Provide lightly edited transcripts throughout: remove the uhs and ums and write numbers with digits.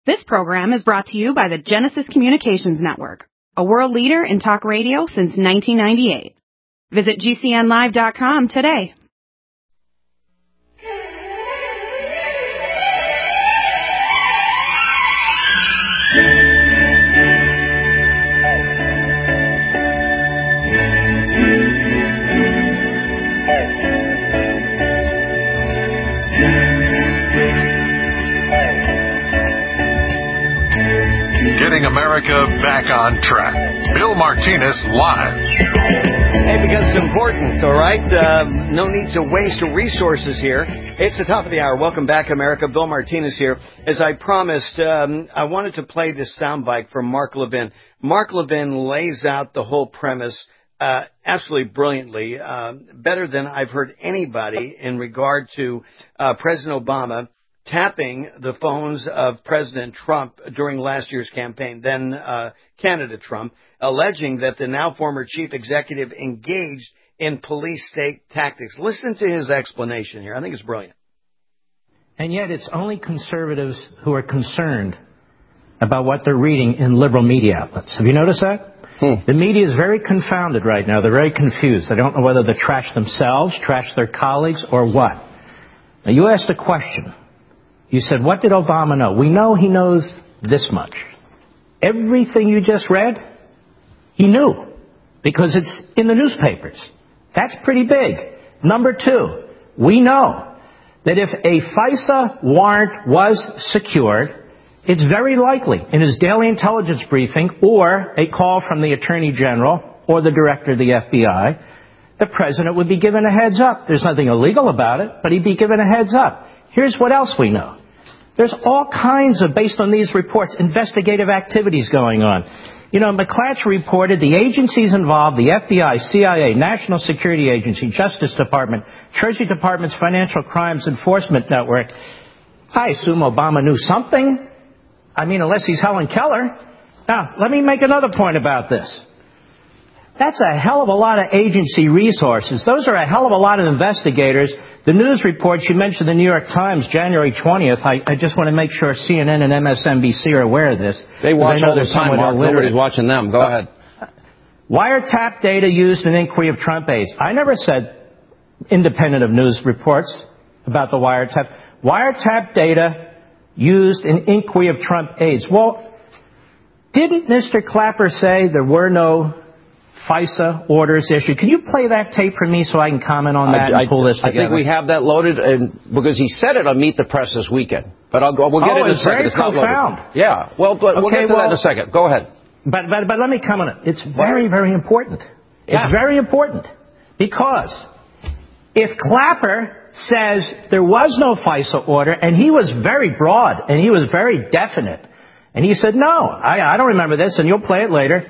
This program is brought to you by the Genesis Communications Network, a world leader in talk radio since 1998. Visit GCNlive.com today. Getting America back on track. Bill Martinez live. Hey, because it's important, all right? No need to waste resources here. It's the top of the hour. Welcome back, America. Bill Martinez here. As I promised, I wanted to play this soundbite from Mark Levin. Mark Levin lays out the whole premise absolutely brilliantly, better than I've heard anybody in regard to President Obama tapping the phones of President Trump during last year's campaign, then candidate Trump, alleging that the now former chief executive engaged in police state tactics. Listen to his explanation here. I think it's brilliant. And yet it's only conservatives who are concerned about what they're reading in liberal media outlets. Have you noticed that? The media is very confounded right now. They're very confused. They don't know whether to trash themselves, trash their colleagues, or what. Now, you asked a question. You said, what did Obama know? We know he knows this much. Everything you just read, he knew, because it's in the newspapers. That's pretty big. Number two, we know that if a FISA warrant was secured, it's very likely in his daily intelligence briefing or a call from the Attorney General or the Director of the FBI, the President would be given a heads up. There's nothing illegal about it, but he'd be given a heads up. Here's what else we know. There's all kinds of, based on these reports, investigative activities going on. You know, McClatchy reported the agencies involved, the FBI, CIA, National Security Agency, Justice Department, Treasury Department's Financial Crimes Enforcement Network. I assume Obama knew something. I mean, unless he's Helen Keller. Now, let me make another point about this. That's a hell of a lot of agency resources. Those are a hell of a lot of investigators. The news reports, you mentioned the New York Times, January 20th. I just want to make sure CNN and MSNBC are aware of this. They watch all the time, Mark. Nobody's watching them. Go ahead. Wiretap data used in inquiry of Trump aides. I never said independent of news reports about the wiretap. Wiretap data used in inquiry of Trump aides. Well, didn't Mr. Clapper say there were no FISA orders issued? Can you play that tape for me so I can comment on that and pull this together? I think we have that loaded, because he said it on Meet the Press this weekend. But we'll get it in a second. It's very profound. Yeah. Well, we'll get to that in a second. Go ahead. But let me comment. It's very, very important. Yeah. It's very important because if Clapper says there was no FISA order, and he was very broad and he was very definite, and he said, no, I don't remember this, and you'll play it later,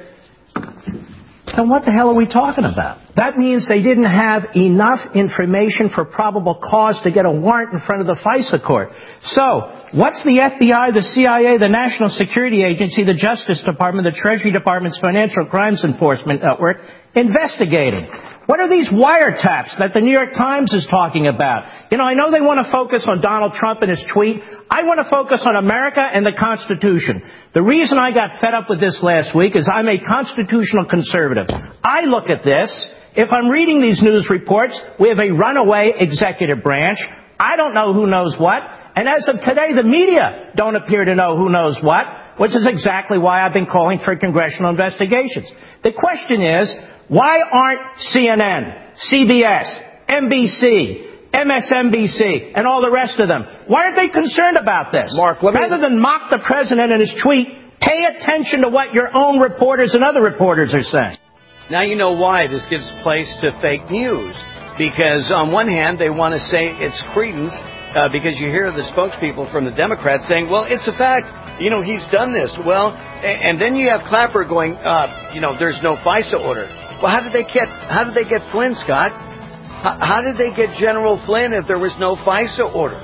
then what the hell are we talking about? That means they didn't have enough information for probable cause to get a warrant in front of the FISA court. So, what's the FBI, the CIA, the National Security Agency, the Justice Department, the Treasury Department's Financial Crimes Enforcement Network investigating? What are these wiretaps that the New York Times is talking about? You know, I know they want to focus on Donald Trump and his tweet. I want to focus on America and the Constitution. The reason I got fed up with this last week is I'm a constitutional conservative. I look at this. If I'm reading these news reports, we have a runaway executive branch. I don't know who knows what. And as of today, the media don't appear to know who knows what, which is exactly why I've been calling for congressional investigations. The question is, why aren't CNN, CBS, NBC, MSNBC, and all the rest of them, why aren't they concerned about this? Mark, rather than mock the president and his tweet, pay attention to what your own reporters and other reporters are saying. Now you know why this gives place to fake news. Because on one hand, they want to say it's credence, because you hear the spokespeople from the Democrats saying, well, it's a fact. You know, he's done this. Well, and then you have Clapper going, there's no FISA order. Well, how did they get Flynn, Scott? How did they get General Flynn if there was no FISA order?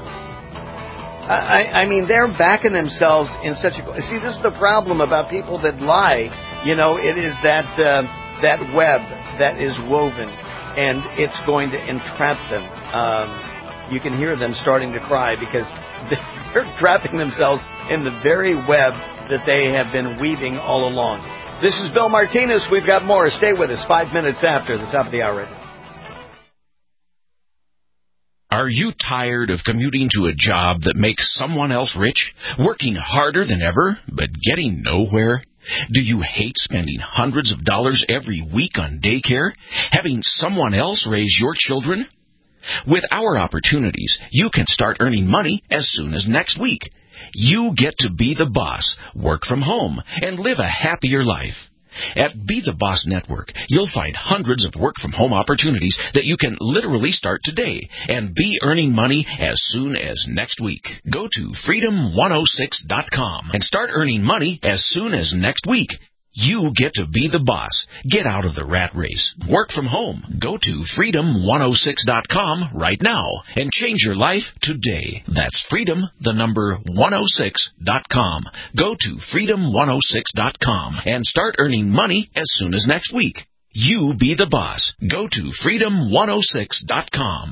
I mean, they're backing themselves in such a... See, this is the problem about people that lie. You know, it is that web that is woven, and it's going to entrap them. you can hear them starting to cry because they're trapping themselves in the very web that they have been weaving all along. This is Bill Martinez. We've got more. Stay with us 5 minutes after the top of the hour. Are you tired of commuting to a job that makes someone else rich, working harder than ever, but getting nowhere? Do you hate spending hundreds of dollars every week on daycare, having someone else raise your children? With our opportunities, you can start earning money as soon as next week. You get to be the boss, work from home, and live a happier life. At Be the Boss Network, you'll find hundreds of work-from-home opportunities that you can literally start today and be earning money as soon as next week. Go to freedom106.com and start earning money as soon as next week. You get to be the boss. Get out of the rat race. Work from home. Go to freedom106.com right now and change your life today. That's freedom106.com. Go to freedom106.com and start earning money as soon as next week. You be the boss. Go to freedom106.com.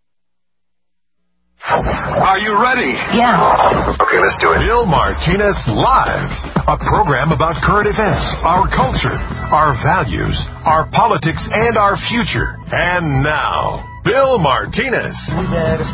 Are you ready? Yeah. Okay, let's do it. Bill Martinez Live, a program about current events, our culture, our values, our politics, and our future. And now, Bill Martinez. Things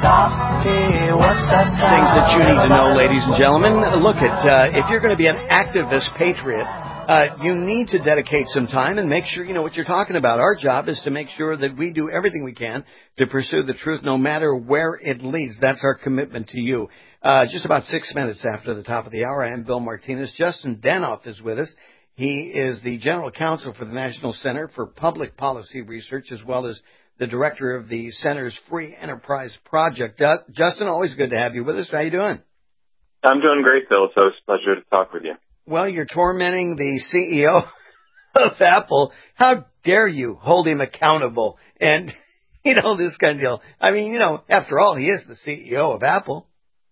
that you need to know, ladies and gentlemen. Look, if you're going to be an activist patriot, you need to dedicate some time and make sure you know what you're talking about. Our job is to make sure that we do everything we can to pursue the truth no matter where it leads. That's our commitment to you. Just about 6 minutes after the top of the hour, I am Bill Martinez. Justin Danoff is with us. He is the General Counsel for the National Center for Public Policy Research, as well as the Director of the Center's Free Enterprise Project. Justin, always good to have you with us. How you doing? I'm doing great, Bill. So it's a pleasure to talk with you. Well, you're tormenting the CEO of Apple. How dare you hold him accountable? And, this kind of deal. I mean, after all, he is the CEO of Apple.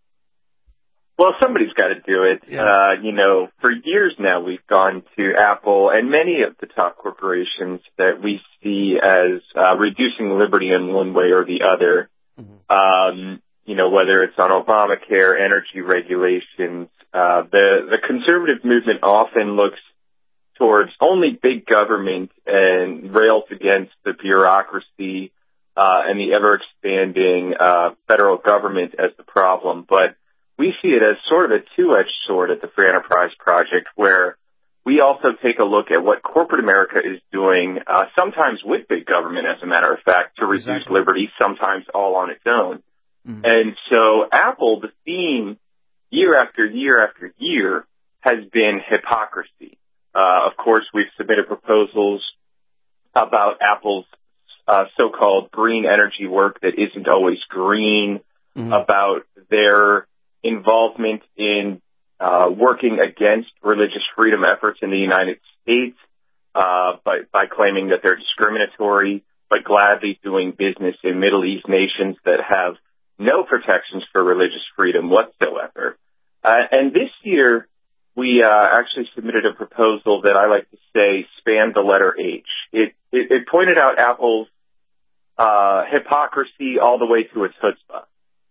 Well, somebody's got to do it. Yeah. For years now, we've gone to Apple and many of the top corporations that we see as reducing liberty in one way or the other. Mm-hmm. Whether it's on Obamacare, energy regulations, the conservative movement often looks towards only big government and rails against the bureaucracy and the ever-expanding federal government as the problem. But we see it as sort of a two-edged sword at the Free Enterprise Project, where we also take a look at what corporate America is doing, sometimes with big government, as a matter of fact, to reduce liberty, sometimes all on its own. Mm-hmm. And so Apple, the theme year after year after year has been hypocrisy. Of course, we've submitted proposals about Apple's so-called green energy work that isn't always green, mm-hmm. about their involvement in working against religious freedom efforts in the United States by claiming that they're discriminatory, but gladly doing business in Middle East nations that have no protections for religious freedom whatsoever. And this year, we actually submitted a proposal that I like to say spanned the letter H. It pointed out Apple's hypocrisy all the way to its chutzpah.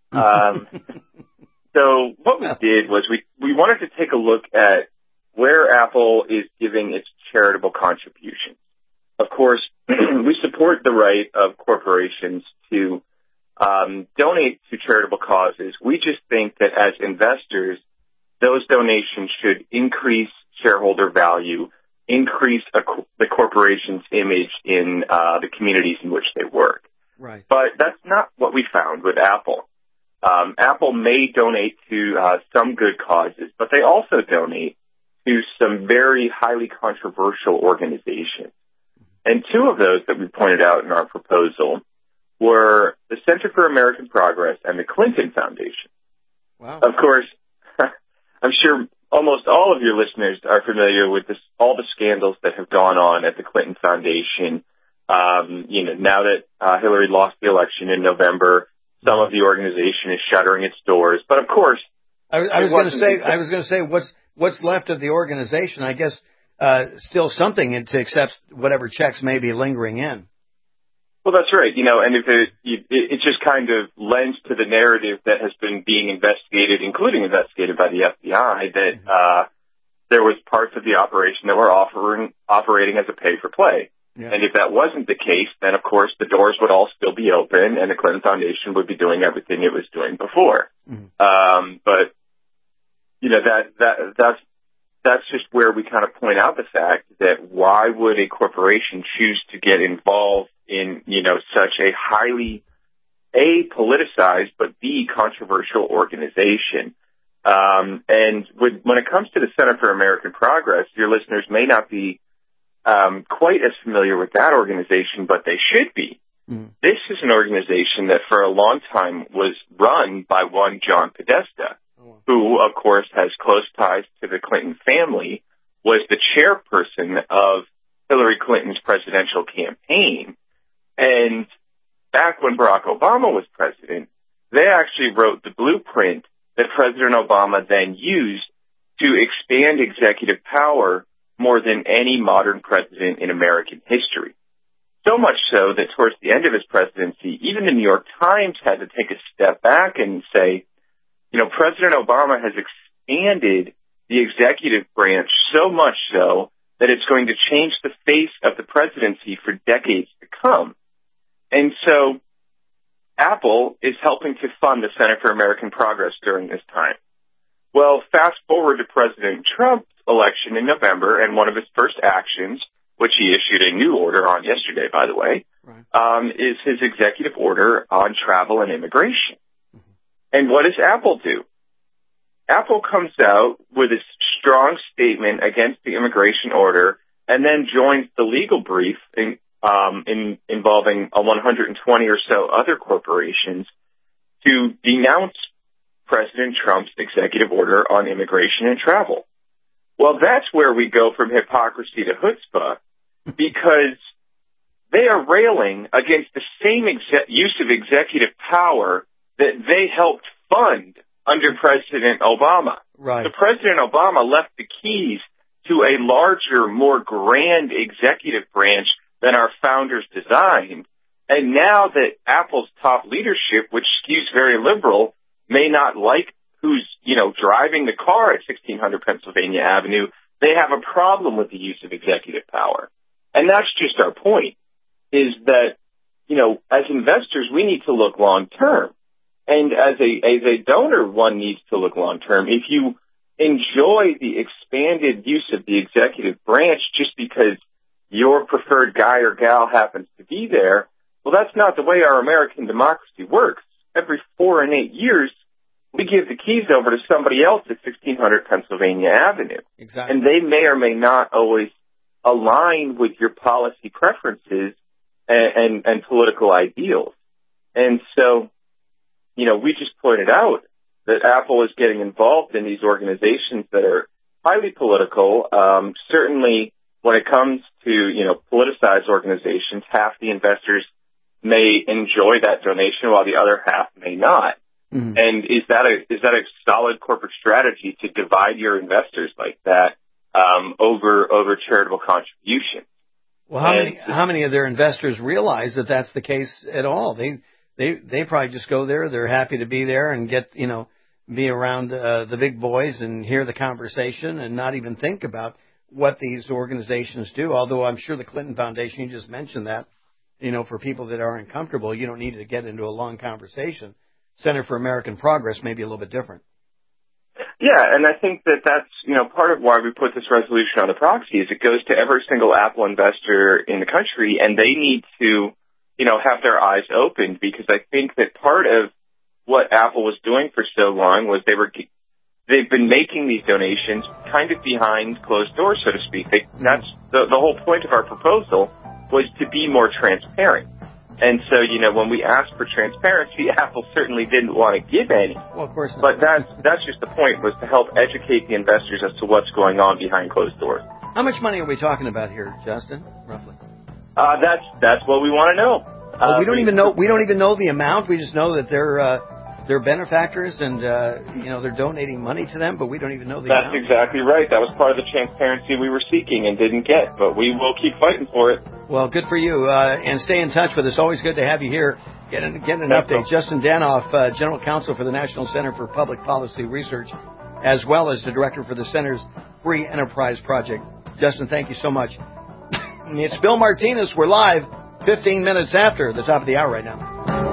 So what we did was we wanted to take a look at where Apple is giving its charitable contributions. Of course, we support the right of corporations to donate to charitable causes. We just think that as investors, those donations should increase shareholder value, increase the corporation's image in the communities in which they work. Right. But that's not what we found with Apple. Apple may donate to some good causes, but they also donate to some very highly controversial organizations. And two of those that we pointed out in our proposal were the Center for American Progress and the Clinton Foundation. Wow. Of course, I'm sure almost all of your listeners are familiar with all the scandals that have gone on at the Clinton Foundation. Now that Hillary lost the election in November, some of the organization is shuttering its doors. But of course, I was going to say, what's left of the organization? I guess still something to accept whatever checks may be lingering in. Well, that's right. And if it just kind of lends to the narrative that has been being investigated, including investigated by the FBI, that there was parts of the operation that were operating as a pay-for-play. Yeah. And if that wasn't the case, then, of course, the doors would all still be open and the Clinton Foundation would be doing everything it was doing before. Mm-hmm. But, that's just where we kind of point out the fact that why would a corporation choose to get involved in, such a highly, A, politicized, but B, controversial organization? And when it comes to the Center for American Progress, your listeners may not be quite as familiar with that organization, but they should be. Mm. This is an organization that for a long time was run by one John Podesta, who, of course, has close ties to the Clinton family, was the chairperson of Hillary Clinton's presidential campaign. And back when Barack Obama was president, they actually wrote the blueprint that President Obama then used to expand executive power more than any modern president in American history. So much so that towards the end of his presidency, even the New York Times had to take a step back and say, President Obama has expanded the executive branch so much so that it's going to change the face of the presidency for decades to come. And so Apple is helping to fund the Center for American Progress during this time. Well, fast forward to President Trump's election in November, and one of his first actions, which he issued a new order on yesterday, by the way, is his executive order on travel and immigration. And what does Apple do? Apple comes out with a strong statement against the immigration order and then joins the legal brief involving 120 or so other corporations to denounce President Trump's executive order on immigration and travel. Well, that's where we go from hypocrisy to chutzpah, because they are railing against the same use of executive power that they helped fund under President Obama. Right. So President Obama left the keys to a larger, more grand executive branch than our founders designed. And now that Apple's top leadership, which skews very liberal, may not like who's, driving the car at 1600 Pennsylvania Avenue, they have a problem with the use of executive power. And that's just our point, is that, as investors, we need to look long term. And as a donor, one needs to look long term. If you enjoy the expanded use of the executive branch just because your preferred guy or gal happens to be there, well, that's not the way our American democracy works. Every 4 and 8 years, we give the keys over to somebody else at 1600 Pennsylvania Avenue. Exactly. And they may or may not always align with your policy preferences and political ideals. And so, we just pointed out that Apple is getting involved in these organizations that are highly political. Certainly when it comes to, politicized organizations, half the investors may enjoy that donation while the other half may not. Mm-hmm. And is that a solid corporate strategy to divide your investors like that, over charitable contributions? Well, how many of their investors realize that that's the case at all? They probably just go there. They're happy to be there and get, be around the big boys and hear the conversation and not even think about what these organizations do. Although I'm sure the Clinton Foundation, you just mentioned that, for people that are uncomfortable, you don't need to get into a long conversation. Center for American Progress may be a little bit different. Yeah, and I think that's, part of why we put this resolution on the proxy is it goes to every single Apple investor in the country, and they need to, have their eyes opened, because I think that part of what Apple was doing for so long was they've been making these donations kind of behind closed doors, so to speak. That's the whole point of our proposal was to be more transparent. And so, when we asked for transparency, Apple certainly didn't want to give any. Well, of course not. But that's just the point, was to help educate the investors as to what's going on behind closed doors. How much money are we talking about here, Justin, roughly? That's what we want to know. We don't even know the amount. We just know that they're benefactors and, they're donating money to them, but we don't even know the That's amount. exactly right. That was part of the transparency we were seeking and didn't get, but we will keep fighting for it. Well, good for you. And stay in touch with us. Always good to have you here. Get an update. Justin Danoff, General Counsel for the National Center for Public Policy Research, as well as the Director for the Center's Free Enterprise Project. Justin, thank you so much. It's Bill Martinez. We're live 15 minutes after the top of the hour right now.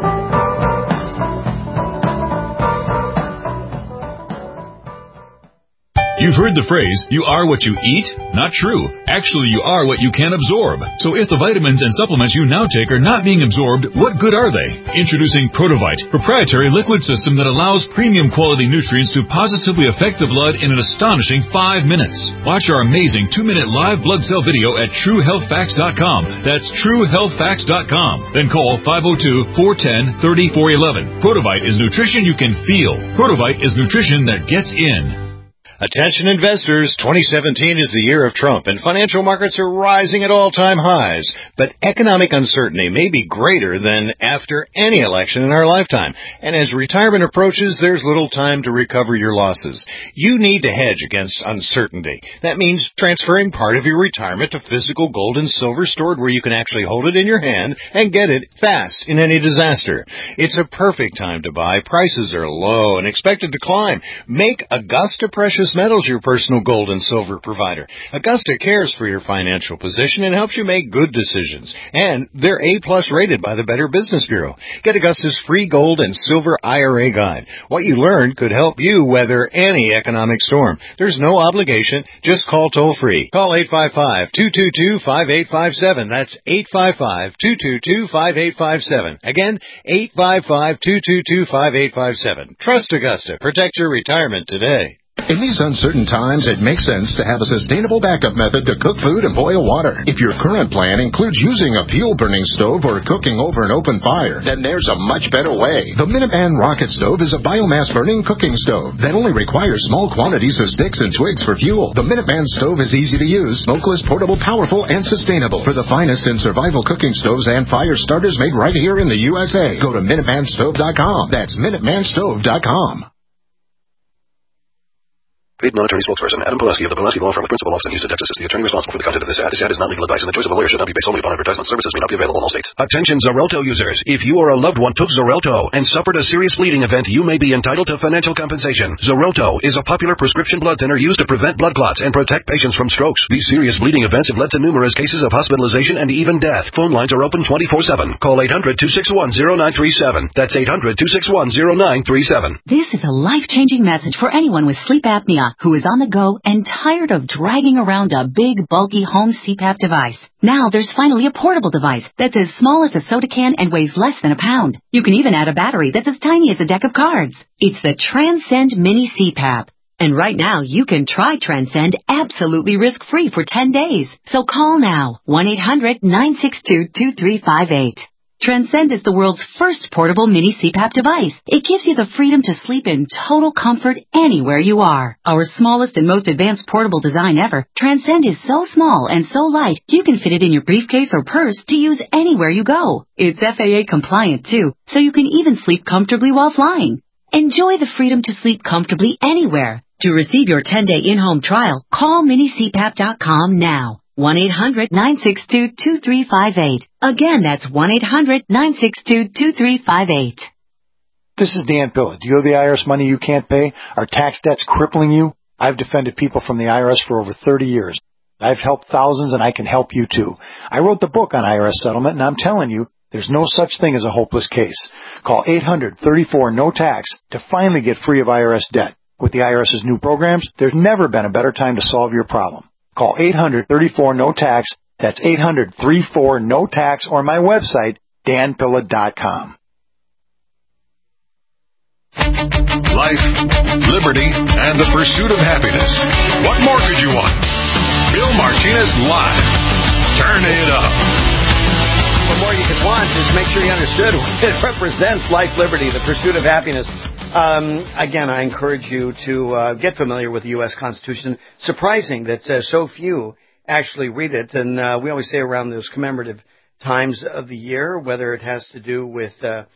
You've heard the phrase, you are what you eat? Not true. Actually, you are what you can absorb. So if the vitamins and supplements you now take are not being absorbed, what good are they? Introducing Protovite, proprietary liquid system that allows premium quality nutrients to positively affect the blood in an astonishing 5 minutes. Watch our amazing 2-minute live blood cell video at TrueHealthFacts.com. That's TrueHealthFacts.com. Then call 502-410-3411. Protovite is nutrition you can feel. Protovite is nutrition that gets in. Attention investors, 2017 is the year of Trump, and financial markets are rising at all-time highs. But economic uncertainty may be greater than after any election in our lifetime. And as retirement approaches, there's little time to recover your losses. You need to hedge against uncertainty. That means transferring part of your retirement to physical gold and silver stored where you can actually hold it in your hand and get it fast in any disaster. It's a perfect time to buy. Prices are low and expected to climb. Make Augusta Precious Metals your personal gold and silver provider. Augusta cares for your financial position and helps you make good decisions. And they're A-plus rated by the Better Business Bureau. Get Augusta's free gold and silver IRA guide. What you learn could help you weather any economic storm. There's no obligation. Just call toll-free. Call 855-222-5857. That's 855-222-5857. Again, 855-222-5857. Trust Augusta. Protect your retirement today. In these uncertain times, it makes sense to have a sustainable backup method to cook food and boil water. If your current plan includes using a fuel-burning stove or cooking over an open fire, then there's a much better way. The Minuteman Rocket Stove is a biomass-burning cooking stove that only requires small quantities of sticks and twigs for fuel. The Minuteman Stove is easy to use, smokeless, portable, powerful, and sustainable. For the finest in survival cooking stoves and fire starters made right here in the USA, go to MinutemanStove.com. That's MinutemanStove.com. Paid non-attorney spokesperson Adam Pulaski of the Pulaski Law Firm of Principal Office in Houston, Texas, is the attorney responsible for the content of this ad. This ad is not legal advice, and the choice of a lawyer should not be based solely upon advertisement. Services may not be available in all states. Attention Xarelto users. If you or a loved one took Xarelto and suffered a serious bleeding event, you may be entitled to financial compensation. Xarelto is a popular prescription blood thinner used to prevent blood clots and protect patients from strokes. These serious bleeding events have led to numerous cases of hospitalization and even death. Phone lines are open 24/7. Call 800-261-0937. That's 800-261-0937. This is a life-changing message for anyone with sleep apnea who is on the go and tired of dragging around a big, bulky home CPAP device. Now there's finally a portable device that's as small as a soda can and weighs less than a pound. You can even add a battery that's as tiny as a deck of cards. It's the Transcend Mini CPAP. And right now, you can try Transcend absolutely risk-free for 10 days. So call now, 1-800-962-2358. Transcend is the world's first portable mini CPAP device. It gives you the freedom to sleep in total comfort anywhere you are. Our smallest and most advanced portable design ever, Transcend is so small and so light, you can fit it in your briefcase or purse to use anywhere you go. It's FAA compliant too, so you can even sleep comfortably while flying. Enjoy the freedom to sleep comfortably anywhere. To receive your 10-day in-home trial, call minicpap.com now. 1-800-962-2358. Again, that's 1-800-962-2358. This is Dan Pilla. Do you owe the IRS money you can't pay? Are tax debts crippling you? I've defended people from the IRS for over 30 years. I've helped thousands, and I can help you too. I wrote the book on IRS settlement, and I'm telling you, there's no such thing as a hopeless case. Call 800-34-NO-TAX to finally get free of IRS debt. With the IRS's new programs, there's never been a better time to solve your problem. Call 800-34-NO-TAX. That's 800-34-NO-TAX, or my website, danpilla.com. Life, liberty, and the pursuit of happiness. What more could you want? Bill Martinez Live. Turn it up. What more you could want is make sure you understood what it represents, life, liberty, the pursuit of happiness. Again, I encourage you to get familiar with the U.S. Constitution. Surprising that so few actually read it. And we always say around those commemorative times of the year, whether it has to do with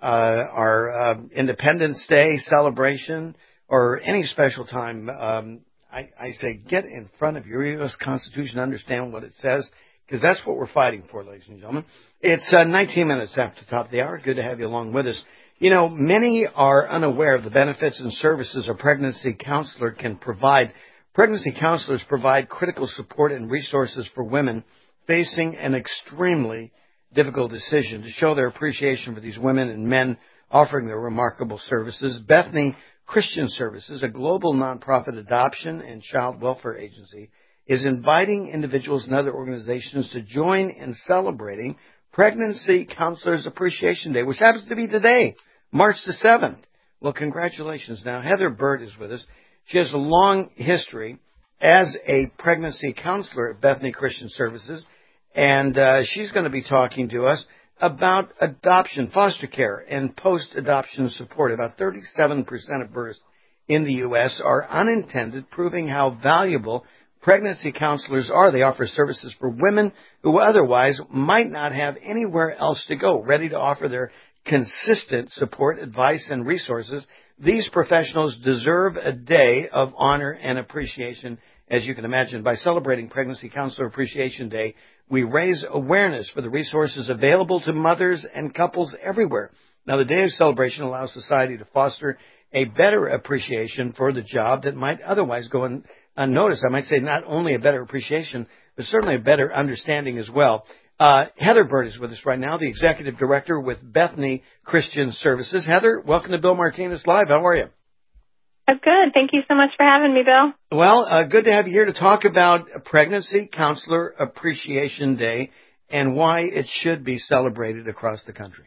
our Independence Day celebration or any special time, I say get in front of your U.S. Constitution, understand what it says, because that's what we're fighting for, ladies and gentlemen. It's 19 minutes after the top of the hour. Good to have you along with us. You know, many are unaware of the benefits and services a pregnancy counselor can provide. Pregnancy counselors provide critical support and resources for women facing an extremely difficult decision. To show their appreciation for these women and men offering their remarkable services, Bethany Christian Services, a global nonprofit adoption and child welfare agency, is inviting individuals and other organizations to join in celebrating Pregnancy Counselors Appreciation Day, which happens to be today, March the 7th. Well, congratulations. Now, Heather Bird is with us. She has a long history as a pregnancy counselor at Bethany Christian Services, and she's going to be talking to us about adoption, foster care, and post-adoption support. About 37% of births in the U.S. are unintended, proving how valuable pregnancy counselors are. They offer services for women who otherwise might not have anywhere else to go, ready to offer their consistent support, advice, and resources. These professionals deserve a day of honor and appreciation, as you can imagine. By celebrating Pregnancy Counselor Appreciation Day, we raise awareness for the resources available to mothers and couples everywhere. Now, the day of celebration allows society to foster a better appreciation for the job that might otherwise go unnoticed. I might say not only a better appreciation, but certainly a better understanding as well. Heather Bird is with us right now, the Executive Director with Bethany Christian Services. Heather, welcome to Bill Martinez Live. How are you? Good. Thank you so much for having me, Bill. Well, good to have you here to talk about Pregnancy Counselor Appreciation Day and why it should be celebrated across the country.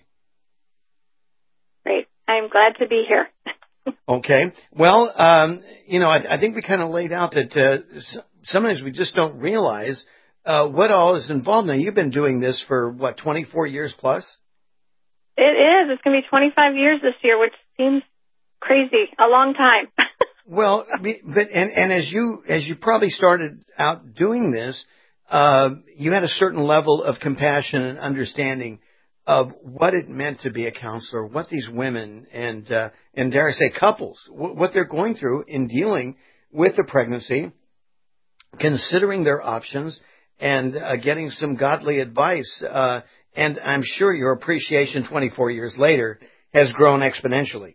Great. I'm glad to be here. Okay. Well, I think we kind of laid out that sometimes we just don't realize what all is involved. Now, you've been doing this for, 24 years plus? It is. It's going to be 25 years this year, which seems crazy, a long time. Well, but as you probably started out doing this, you had a certain level of compassion and understanding of what it meant to be a counselor, what these women and dare I say couples, what they're going through in dealing with the pregnancy, considering their options, and getting some godly advice. And I'm sure your appreciation 24 years later has grown exponentially.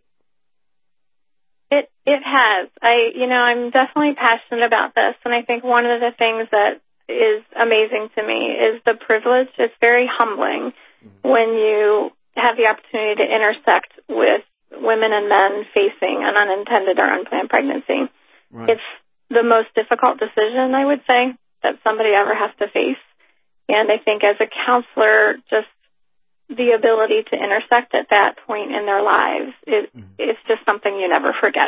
It has. I'm definitely passionate about this, and I think one of the things that is amazing to me is the privilege. It's very humbling when you have the opportunity to intersect with women and men facing an unintended or unplanned pregnancy. Right. It's the most difficult decision, I would say, that somebody ever has to face. And I think as a counselor, just the ability to intersect at that point in their lives, it's just something you never forget.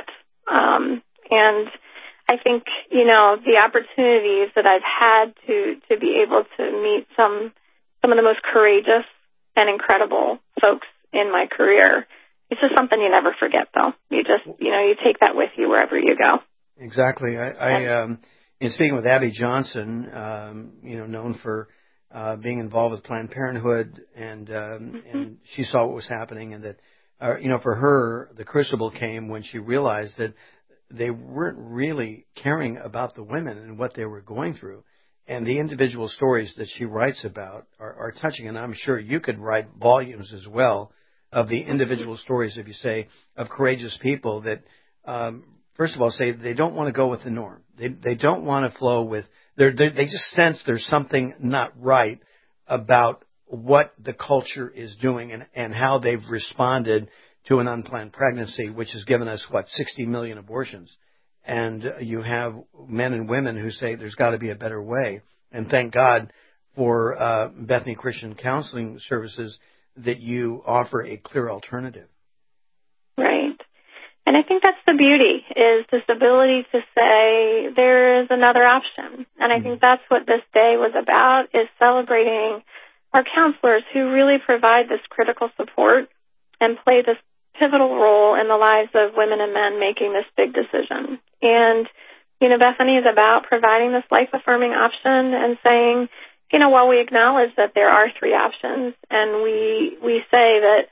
And I think, the opportunities that I've had to be able to meet some of the most courageous and incredible folks in my career, it's just something you never forget, though. You just, you take that with you wherever you go. Exactly. I in speaking with Abby Johnson, known for being involved with Planned Parenthood, and she saw what was happening, and that, for her, the crucible came when she realized that they weren't really caring about the women and what they were going through. And the individual stories that she writes about are touching, and I'm sure you could write volumes as well of the individual stories, if you say, of courageous people that, first of all, say they don't want to go with the norm. They don't want to flow with. They just sense there's something not right about what the culture is doing and how they've responded to an unplanned pregnancy, which has given us, 60 million abortions. And you have men and women who say there's got to be a better way. And thank God for Bethany Christian Counseling Services that you offer a clear alternative. Right. And I think that's the beauty, is this ability to say there is another option. And I think that's what this day was about, is celebrating our counselors who really provide this critical support and play this pivotal role in the lives of women and men making this big decision. And, Bethany is about providing this life-affirming option and saying, while we acknowledge that there are three options, and we say that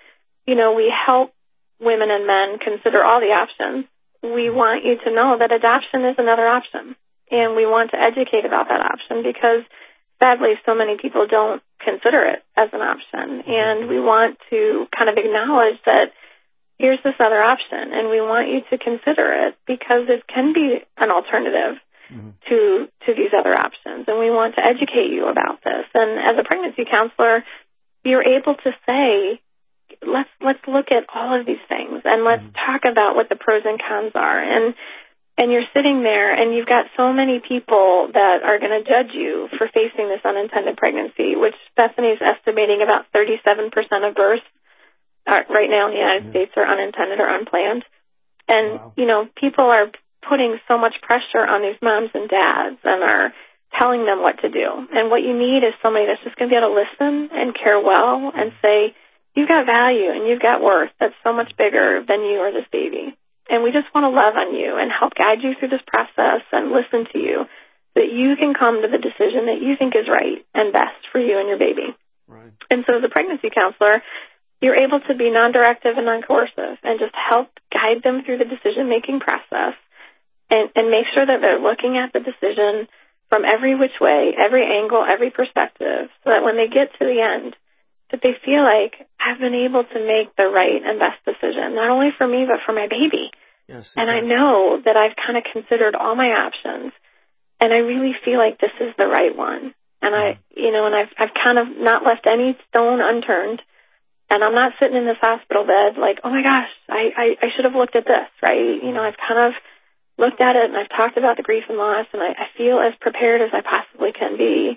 we help women and men consider all the options. We want you to know that adoption is another option, and we want to educate about that option because, sadly, so many people don't consider it as an option, and we want to kind of acknowledge that here's this other option, and we want you to consider it because it can be an alternative to these other options, and we want to educate you about this. And as a pregnancy counselor, you're able to say, let's look at all of these things, and let's talk about what the pros and cons are. And you're sitting there, and you've got so many people that are going to judge you for facing this unintended pregnancy, which Bethany's estimating about 37% of births right now in the United States are unintended or unplanned. And, people are putting so much pressure on these moms and dads and are telling them what to do. And what you need is somebody that's just going to be able to listen and care well and say, you've got value and you've got worth that's so much bigger than you or this baby. And we just want to love on you and help guide you through this process and listen to you so that you can come to the decision that you think is right and best for you and your baby. Right. And so as a pregnancy counselor, you're able to be non-directive and non-coercive and just help guide them through the decision-making process and make sure that they're looking at the decision from every which way, every angle, every perspective, so that when they get to the end, that they feel like I've been able to make the right and best decision, not only for me, but for my baby. Yes, exactly. And I know that I've kind of considered all my options, and I really feel like this is the right one. And I've kind of not left any stone unturned. And I'm not sitting in this hospital bed like, oh my gosh, I should have looked at this, right? I've kind of looked at it and I've talked about the grief and loss, and I feel as prepared as I possibly can be.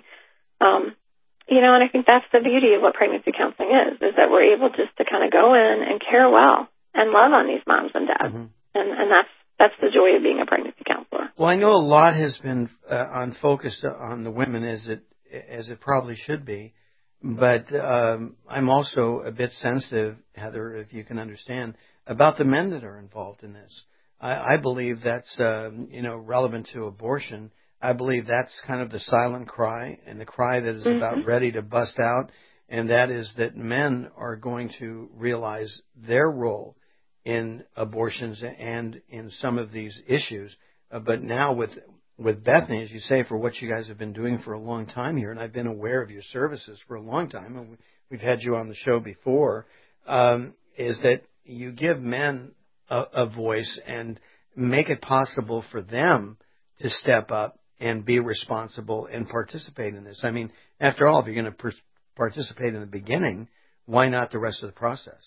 And I think that's the beauty of what pregnancy counseling is that we're able just to kind of go in and care well and love on these moms and dads. And that's the joy of being a pregnancy counselor. Well, I know a lot has been focused on the women as it probably should be, but I'm also a bit sensitive, Heather, if you can understand, about the men that are involved in this. I believe that's relevant to abortion. I believe that's kind of the silent cry, and the cry that is about ready to bust out, and that is that men are going to realize their role in abortions and in some of these issues. But now with Bethany, as you say, for what you guys have been doing for a long time here, and I've been aware of your services for a long time, and we've had you on the show before, is that you give men a voice and make it possible for them to step up and be responsible and participate in this. I mean, after all, if you're going to participate in the beginning, why not the rest of the process?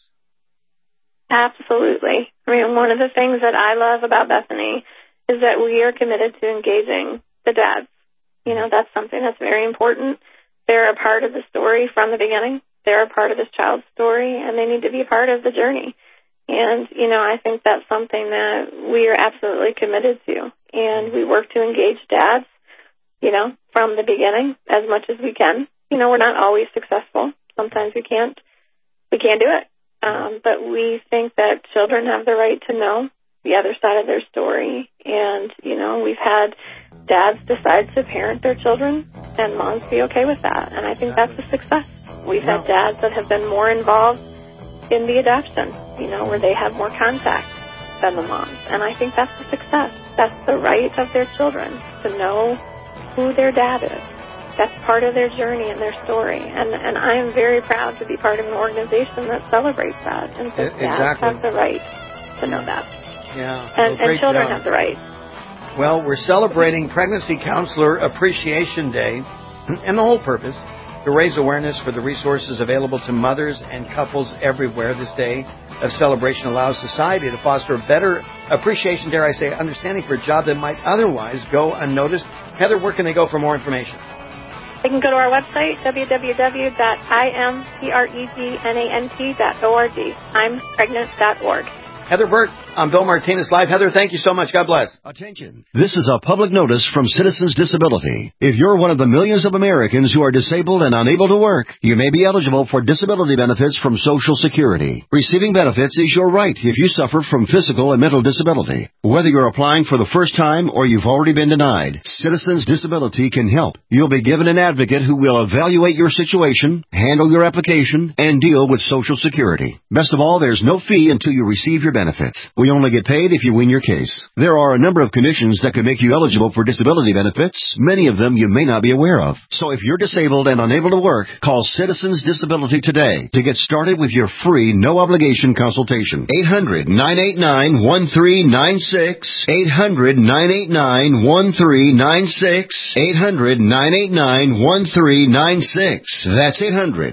Absolutely. I mean, one of the things that I love about Bethany is that we are committed to engaging the dads. That's something that's very important. They're a part of the story from the beginning. They're a part of this child's story, and they need to be a part of the journey. And, I think that's something that we are absolutely committed to. And we work to engage dads, from the beginning as much as we can. We're not always successful. Sometimes we can't do it. But we think that children have the right to know the other side of their story. And, we've had dads decide to parent their children and moms be okay with that. And I think that's a success. We've had dads that have been more involved in the adoption, where they have more contact than the moms. And I think that's a success. That's the right of their children to know who their dad is. That's part of their journey and their story. And I am very proud to be part of an organization that celebrates that and says dads have the right to know that. Yeah. And children have the right. Well, we're celebrating Pregnancy Counselor Appreciation Day, and the whole purpose to raise awareness for the resources available to mothers and couples everywhere. This day of celebration allows society to foster a better appreciation, dare I say, understanding for a job that might otherwise go unnoticed. Heather, where can they go for more information? They can go to our website, www.impregnant.org. I'mPregnant.org. Heather Burt, I'm Bill Martinez Live. Heather, thank you so much. God bless. Attention. This is a public notice from Citizens Disability. If you're one of the millions of Americans who are disabled and unable to work, you may be eligible for disability benefits from Social Security. Receiving benefits is your right if you suffer from physical and mental disability. Whether you're applying for the first time or you've already been denied, Citizens Disability can help. You'll be given an advocate who will evaluate your situation, handle your application, and deal with Social Security. Best of all, there's no fee until you receive your benefits. We only get paid if you win your case. There are a number of conditions that can make you eligible for disability benefits, many of them you may not be aware of. So if you're disabled and unable to work, call Citizens Disability today to get started with your free, no-obligation consultation. 800-989-1396. 800-989-1396. 800-989-1396. That's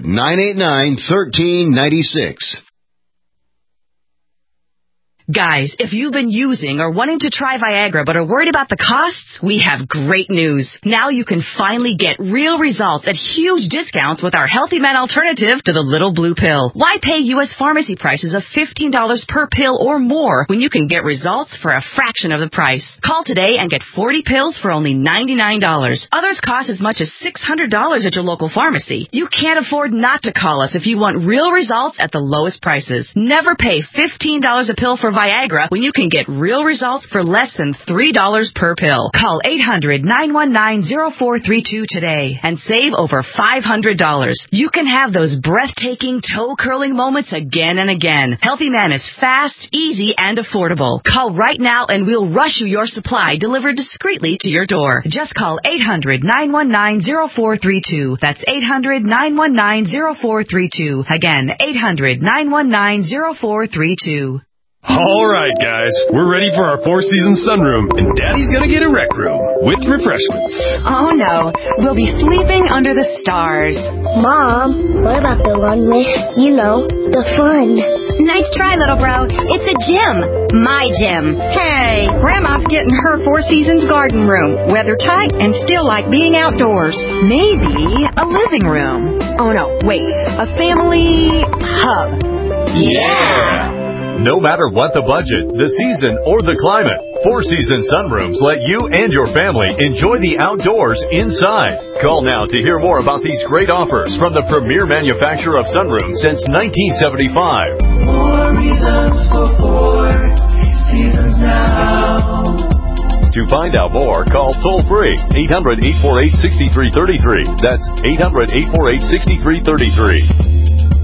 800-989-1396. Guys, if you've been using or wanting to try Viagra but are worried about the costs, we have great news. Now you can finally get real results at huge discounts with our Healthy Men alternative to the little blue pill. Why pay U.S. pharmacy prices of $15 per pill or more when you can get results for a fraction of the price? Call today and get 40 pills for only $99. Others cost as much as $600 at your local pharmacy. You can't afford not to call us if you want real results at the lowest prices. Never pay $15 a pill for Viagra when you can get real results for less than $3 per pill. Call 800-919-0432 today and save over $500. You can have those breathtaking, toe-curling moments again and again. Healthy Man is fast, easy, and affordable. Call right now and we'll rush you your supply delivered discreetly to your door. Just call 800-919-0432. That's 800-919-0432. Again, 800-919-0432. All right, guys, we're ready for our Four Seasons sunroom, and Daddy's gonna get a rec room with refreshments. Oh, no. We'll be sleeping under the stars. Mom, what about the one with, the fun? Nice try, little bro. It's a gym. My gym. Hey, Grandma's getting her Four Seasons garden room. Weather tight and still like being outdoors. Maybe a living room. Oh, no, wait. A family hub. Yeah! No matter what the budget, the season, or the climate, Four Seasons sunrooms let you and your family enjoy the outdoors inside. Call now to hear more about these great offers from the premier manufacturer of sunrooms since 1975. More reasons for Four Seasons now. To find out more, call toll-free 800-848-6333. That's 800-848-6333.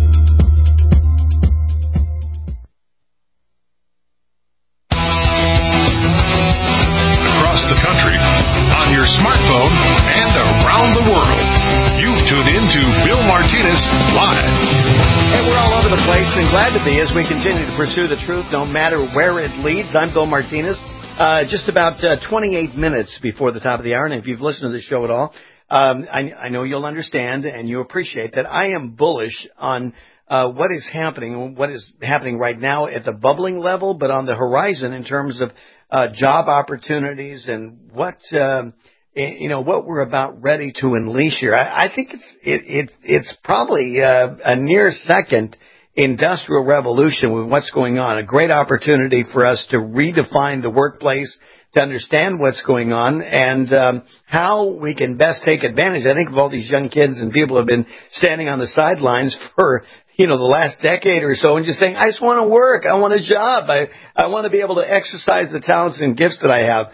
Smartphone and around the world. You've tuned in to Bill Martinez Live. Hey, we're all over the place and glad to be as we continue to pursue the truth no matter where it leads. I'm Bill Martinez. Just about 28 minutes before the top of the hour, and if you've listened to the show at all, I know you'll understand and you appreciate that I am bullish on what is happening right now at the bubbling level, but on the horizon in terms of job opportunities and what we're about ready to unleash here. I think it's probably a near second industrial revolution with what's going on. A great opportunity for us to redefine the workplace, to understand what's going on, and how we can best take advantage. I think of all these young kids and people who have been standing on the sidelines for the last decade or so and just saying, I just want to work. I want a job. I want to be able to exercise the talents and gifts that I have.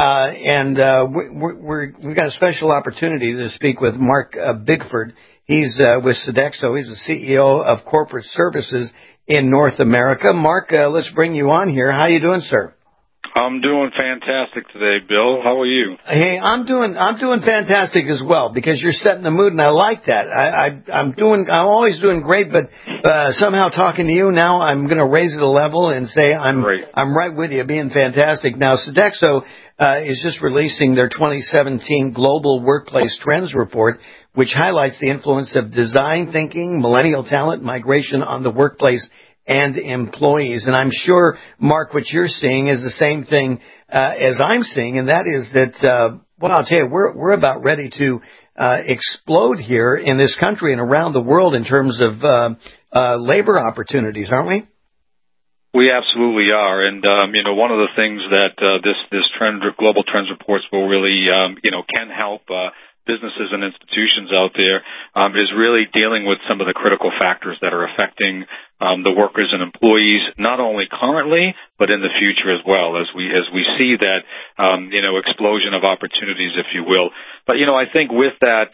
We've got a special opportunity to speak with Mark Bigford. He's with Sodexo. He's the CEO of Corporate Services in North America. Mark, let's bring you on here. How you doing, sir? I'm doing fantastic today, Bill. How are you? Hey, I'm doing fantastic as well, because you're setting the mood, and I like that. I'm always doing great, but somehow talking to you now, I'm going to raise it a level and say I'm right with you, being fantastic. Now, Sodexo is just releasing their 2017 Global Workplace Trends Report, which highlights the influence of design thinking, millennial talent, migration on the workplace and employees. And I'm sure, Mark, what you're seeing is the same thing as I'm seeing, and that is that, I'll tell you, we're about ready to explode here in this country and around the world in terms of labor opportunities, aren't we? We absolutely are, and one of the things that this global trends reports will really can help businesses and institutions out there is really dealing with some of the critical factors that are affecting the workers and employees, not only currently but in the future as well, as we see that explosion of opportunities, if you will. But I think with that,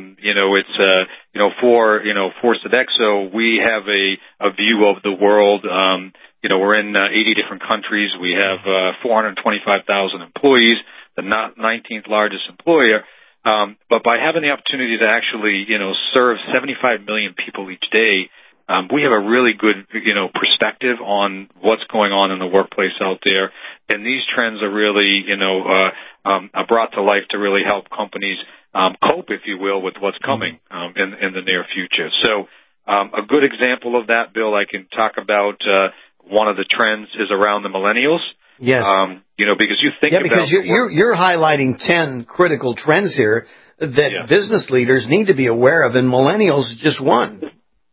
it's for Sodexo, we have a view of the world. We're in 80 different countries. We have 425,000 employees, the 19th largest employer. But by having the opportunity to actually, serve 75 million people each day, we have a really good, perspective on what's going on in the workplace out there. And these trends are really, brought to life to really help companies cope, if you will, with what's coming in the near future. So a good example of that, Bill, I can talk about one of the trends is around the millennials. Yes. Because you think about... because you're highlighting 10 critical trends here that business leaders need to be aware of, and millennials is just one.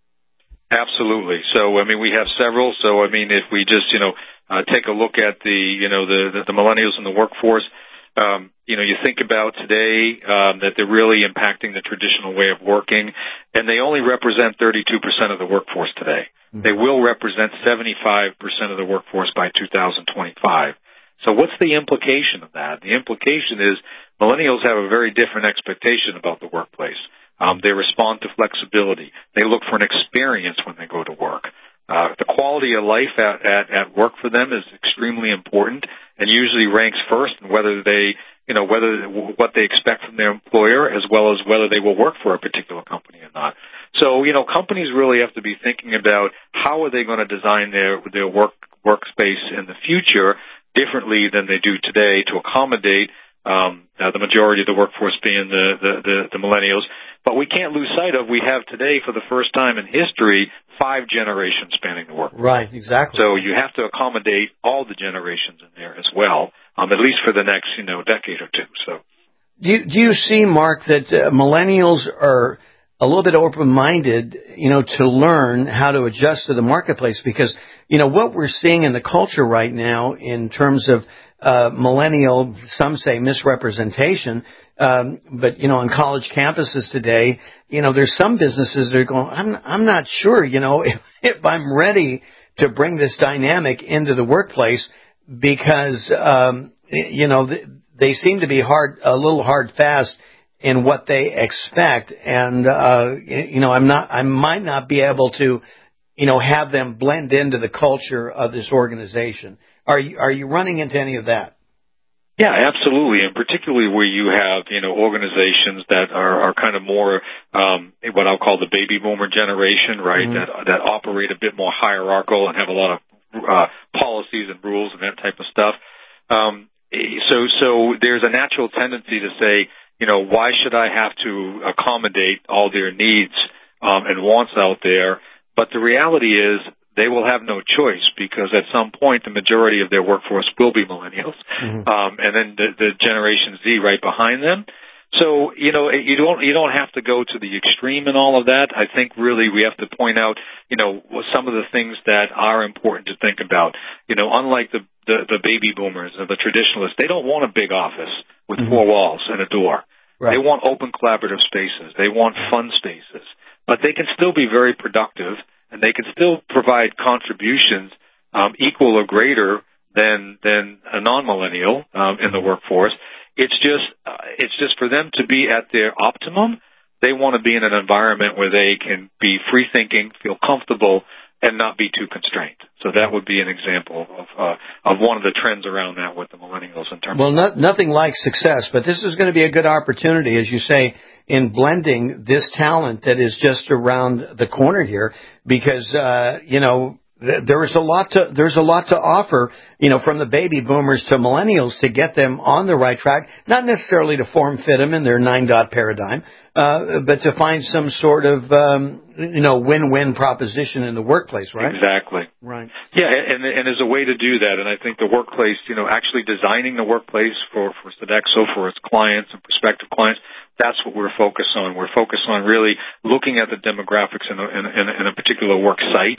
Absolutely. So, we have several. So, if we just, take a look at the millennials in the workforce, you think about today that they're really impacting the traditional way of working, and they only represent 32% of the workforce today. They will represent 75% of the workforce by 2025. So what's the implication of that? The implication is millennials have a very different expectation about the workplace. They respond to flexibility. They look for an experience when they go to work. The quality of life at work for them is extremely important and usually ranks first in whether they, what they expect from their employer, as well as whether they will work for a particular company or not. So, companies really have to be thinking about how are they going to design their workspace in the future differently than they do today to accommodate the majority of the workforce being the millennials. But we can't lose sight of, we have today, for the first time in history, 5 generations spanning the workforce. Right, exactly. So you have to accommodate all the generations in there as well, at least for the next, decade or two. So, do you see, Mark, that millennials are a little bit open-minded, to learn how to adjust to the marketplace? Because, what we're seeing in the culture right now in terms of millennial, some say misrepresentation, but, on college campuses today, there's some businesses that are going, I'm not sure, if I'm ready to bring this dynamic into the workplace because, they seem to be a little hard fast in what they expect. And, I might not be able to, have them blend into the culture of this organization. Are you running into any of that? Yeah, absolutely, and particularly where you have, organizations that are kind of more what I'll call the baby boomer generation, right? Mm-hmm. That operate a bit more hierarchical and have a lot of policies and rules and that type of stuff. So there's a natural tendency to say, why should I have to accommodate all their needs and wants out there? But the reality is, they will have no choice because at some point the majority of their workforce will be millennials, and then the Generation Z right behind them. So you don't have to go to the extreme in all of that. I think really we have to point out some of the things that are important to think about. Unlike the baby boomers or the traditionalists, they don't want a big office with 4 walls and a door. Right. They want open collaborative spaces. They want fun spaces, but they can still be very productive. And they can still provide contributions equal or greater than a non-millennial in the workforce. It's just for them to be at their optimum. They want to be in an environment where they can be free thinking, feel comfortable, and not be too constrained. So that would be an example of one of the trends around that with the millennials in terms. Well, nothing like success, but this is going to be a good opportunity, as you say, in blending this talent that is just around the corner here, because there's a lot to offer, from the baby boomers to millennials to get them on the right track, not necessarily to form fit them in their 9-dot paradigm, but to find some sort of, win-win proposition in the workplace, right? Exactly. Right. Yeah, and there's a way to do that, and I think the workplace, actually designing the workplace for Sodexo, for its clients and prospective clients, that's what we're focused on. We're focused on really looking at the demographics in a particular work site,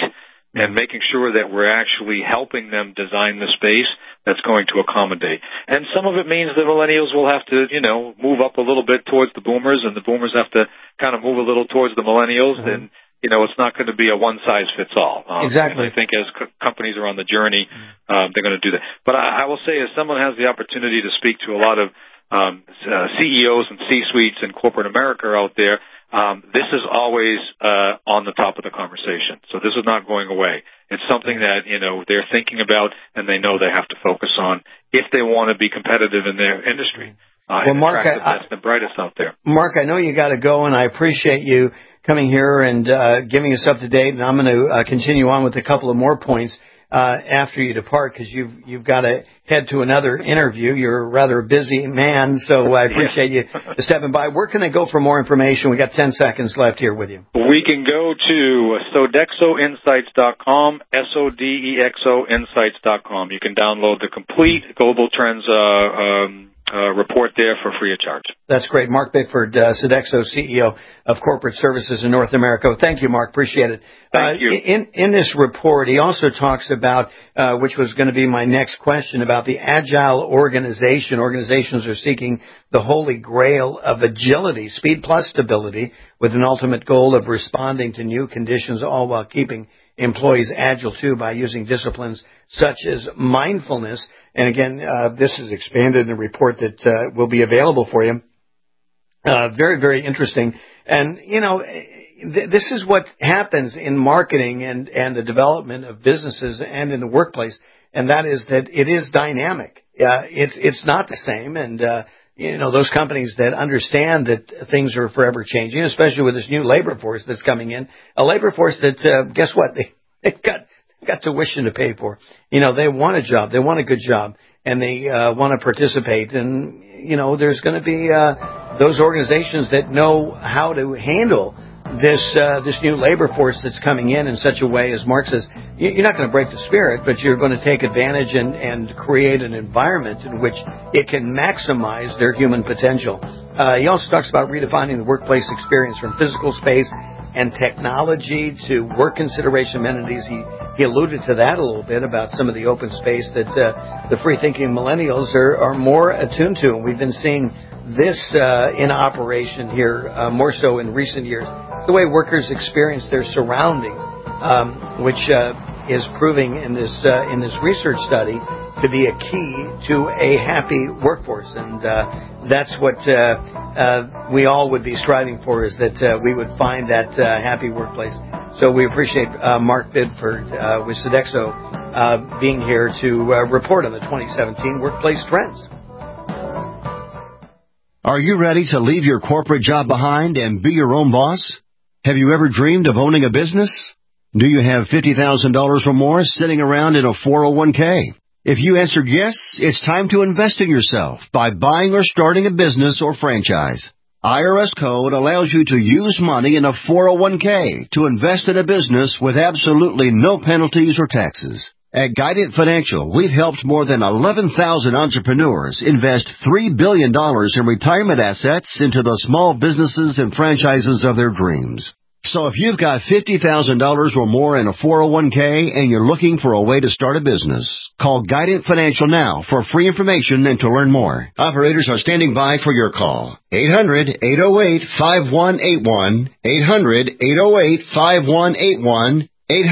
and making sure that we're actually helping them design the space that's going to accommodate. And some of it means that millennials will have to, move up a little bit towards the boomers, and the boomers have to kind of move a little towards the millennials, and, it's not going to be a one-size-fits-all. Exactly. And I think as companies are on the journey, they're going to do that. But I will say, as someone has the opportunity to speak to a lot of CEOs and C-suites in corporate America out there, this is always on the top of the conversation. So this is not going away. It's something that, they're thinking about and they know they have to focus on if they want to be competitive in their industry. Well, Mark, the best and brightest out there. Mark, I know you got to go, and I appreciate you coming here and giving us up to date. And I'm going to continue on with a couple of more points after you depart, because you've got to head to another interview. You're a rather busy man, so I appreciate you stepping by. Where can I go for more information? We got 10 seconds left here with you. We can go to sodexoinsights.com, SODEXOinsights.com. You can download the complete Global Trends report there for free of charge. That's great. Mark Bickford, Sodexo CEO of Corporate Services in North America. Thank you, Mark. Appreciate it. Thank you. In this report, he also talks about, which was going to be my next question, about the agile organization. Organizations are seeking the holy grail of agility, speed plus stability, with an ultimate goal of responding to new conditions, all while keeping employees agile too by using disciplines such as mindfulness. And again, this is expanded in a report that will be available for you. Very, very interesting. And, this is what happens in marketing and the development of businesses and in the workplace, and that is that it is dynamic. It's not the same. And, those companies that understand that things are forever changing, especially with this new labor force that's coming in, a labor force that, guess what? They've got tuition to pay for. They want a job. They want a good job, and they want to participate. And, there's going to be those organizations that know how to handle this new labor force that's coming in such a way, as Mark says, you're not going to break the spirit, but you're going to take advantage and create an environment in which it can maximize their human potential. He also talks about redefining the workplace experience from physical space and technology to work consideration amenities. He alluded to that a little bit about some of the open space that the free-thinking millennials are more attuned to. And we've been seeing this in operation here more so in recent years. The way workers experience their surroundings, which is proving in this research study to be a key to a happy workforce. And that's what we all would be striving for, is that we would find that happy workplace. So we appreciate Mark Bickford with Sodexo being here to report on the 2017 workplace trends. Are you ready to leave your corporate job behind and be your own boss? Have you ever dreamed of owning a business? Do you have $50,000 or more sitting around in a 401k? If you answered yes, it's time to invest in yourself by buying or starting a business or franchise. IRS Code allows you to use money in a 401k to invest in a business with absolutely no penalties or taxes. At Guidant Financial, we've helped more than 11,000 entrepreneurs invest $3 billion in retirement assets into the small businesses and franchises of their dreams. So if you've got $50,000 or more in a 401k and you're looking for a way to start a business, call Guidant Financial now for free information and to learn more. Operators are standing by for your call. 800-808-5181, 800-808-5181,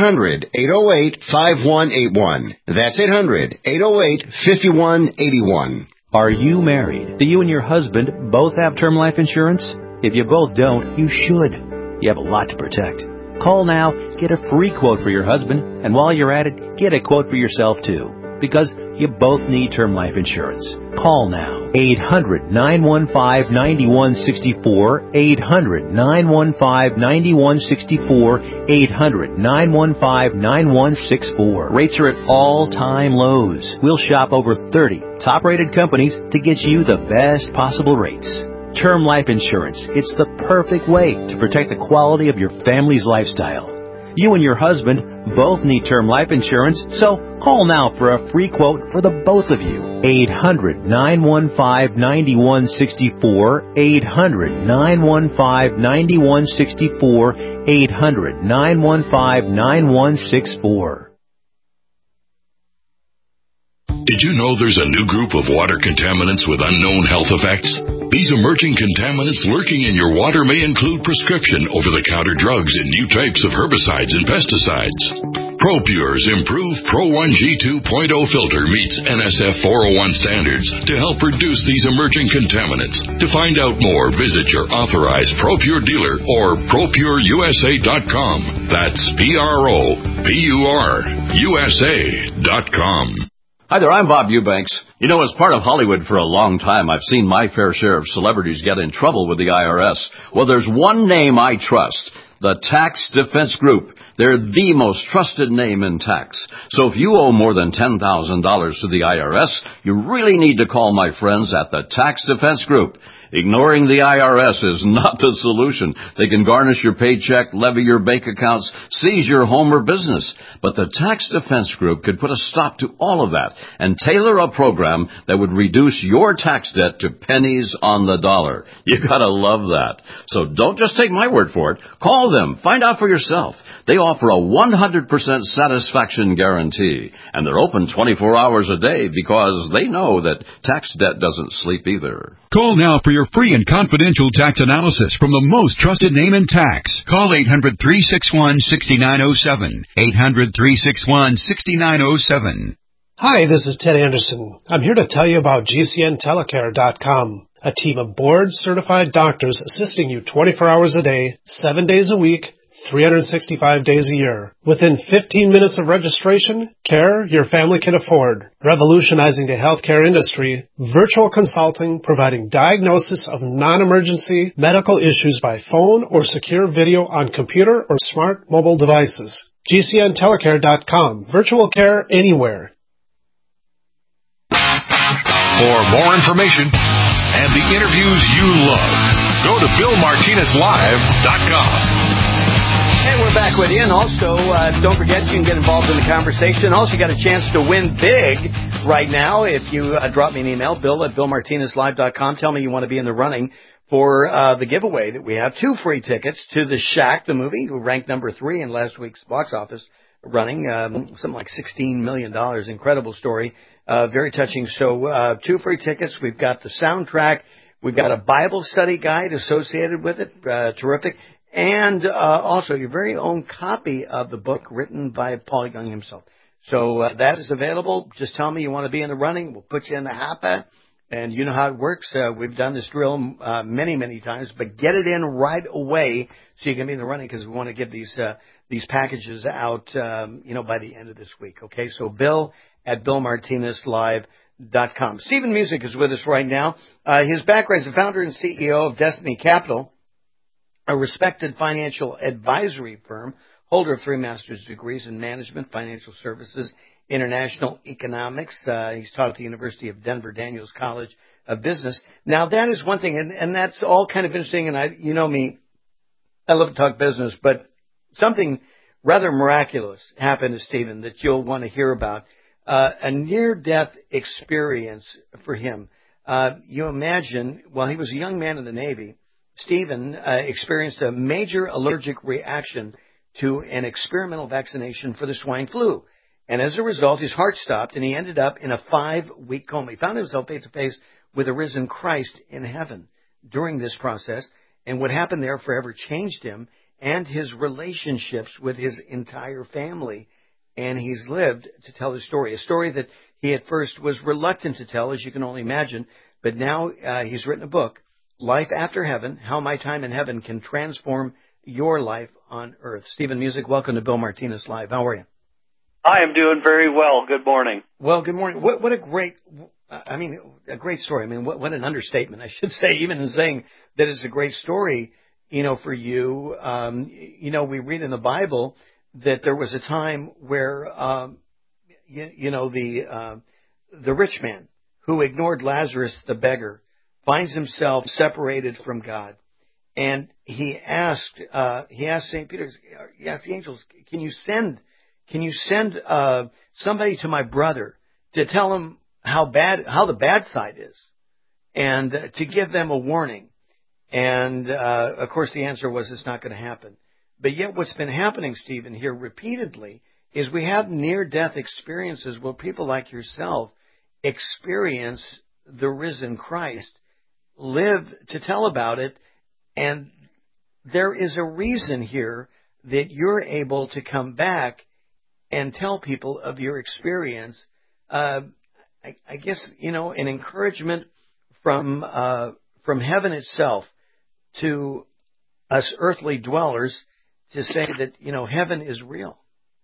800-808-5181. That's 800-808-5181. Are you married? Do you and your husband both have term life insurance? If you both don't, you should. You have a lot to protect. Call now, get a free quote for your husband, and while you're at it, get a quote for yourself too. Because you both need term life insurance. Call now. 800-915-9164. 800-915-9164. 800-915-9164. Rates are at all-time lows. We'll shop over 30 top-rated companies to get you the best possible rates. Term life insurance. It's the perfect way to protect the quality of your family's lifestyle. You and your husband both need term life insurance, so call now for a free quote for the both of you. 800-915-9164, 800-915-9164, 800-915-9164. Did you know there's a new group of water contaminants with unknown health effects? These emerging contaminants lurking in your water may include prescription over-the-counter drugs and new types of herbicides and pesticides. ProPure's improved Pro 1G 2.0 filter meets NSF 401 standards to help reduce these emerging contaminants. To find out more, visit your authorized ProPure dealer or ProPureUSA.com. That's ProPureUSA.com. Hi there, I'm Bob Eubanks. You know, as part of Hollywood for a long time, I've seen my fair share of celebrities get in trouble with the IRS. Well, there's one name I trust, the Tax Defense Group. They're the most trusted name in tax. So if you owe more than $10,000 to the IRS, you really need to call my friends at the Tax Defense Group. Ignoring the IRS is not the solution. They can garnish your paycheck, levy your bank accounts, seize your home or business. But the Tax Defense Group could put a stop to all of that and tailor a program that would reduce your tax debt to pennies on the dollar. You gotta love that. So don't just take my word for it. Call them. Find out for yourself. They offer a 100% satisfaction guarantee, and they're open 24 hours a day because they know that tax debt doesn't sleep either. Call now for your free and confidential tax analysis from the most trusted name in tax. Call 800-361-6907. 800-361-6907. Hi, this is Ted Anderson. I'm here to tell you about GCNtelecare.com, a team of board-certified doctors assisting you 24 hours a day, 7 days a week, 365 days a year. Within 15 minutes of registration, care your family can afford. Revolutionizing the healthcare industry, virtual consulting providing diagnosis of non-emergency medical issues by phone or secure video on computer or smart mobile devices. GCNtelecare.com. Virtual care anywhere. For more information and the interviews you love, go to BillMartinezLive.com. Hey, we're back with you, and also, don't forget you can get involved in the conversation. Also, you got a chance to win big right now if you drop me an email, bill@BillMartinezLive.com. Tell me you want to be in the running for the giveaway that we have. 2 free tickets to The Shack, the movie, who ranked number 3 in last week's box office running, something like $16 million. Incredible story, very touching. So 2 free tickets. We've got the soundtrack. We've got a Bible study guide associated with it. Terrific. And also your very own copy of the book written by Paul Young himself. So that is available. Just tell me you want to be in the running. We'll put you in the HAPA. And you know how it works. We've done this drill many, many times. But get it in right away so you can be in the running, because we want to give these packages out, by the end of this week. Okay, so bill@BillMartinezLive.com. Stephen Music is with us right now. His background is the founder and CEO of Destiny Capital, a respected financial advisory firm, holder of 3 master's degrees in management, financial services, international economics. He's taught at the University of Denver Daniels College of Business. Now, that is one thing, and that's all kind of interesting, and you know me, I love to talk business, but something rather miraculous happened to Stephen that you'll want to hear about, a near-death experience for him. You imagine, while he was a young man in the Navy, Stephen experienced a major allergic reaction to an experimental vaccination for the swine flu. And as a result, his heart stopped, and he ended up in a 5-week coma. He found himself face-to-face with a risen Christ in heaven during this process. And what happened there forever changed him and his relationships with his entire family. And he's lived to tell his story, a story that he at first was reluctant to tell, as you can only imagine. But now he's written a book, Life After Heaven, How My Time in Heaven Can Transform Your Life on Earth. Stephen Music, welcome to Bill Martinez Live. How are you? I am doing very well. Good morning. Well, good morning. What a great story. I mean, what an understatement, I should say, even in saying that it's a great story, for you. We read in the Bible that there was a time where, the rich man who ignored Lazarus the beggar finds himself separated from God. And he asked St. Peter, he asked the angels, can you send somebody to my brother to tell him how the bad side is, and to give them a warning? And of course the answer was it's not going to happen. But yet what's been happening, Stephen, here repeatedly is we have near-death experiences where people like yourself experience the risen Christ, live to tell about it, and there is a reason here that you're able to come back and tell people of your experience. I guess, an encouragement from heaven itself to us earthly dwellers to say that, heaven is real.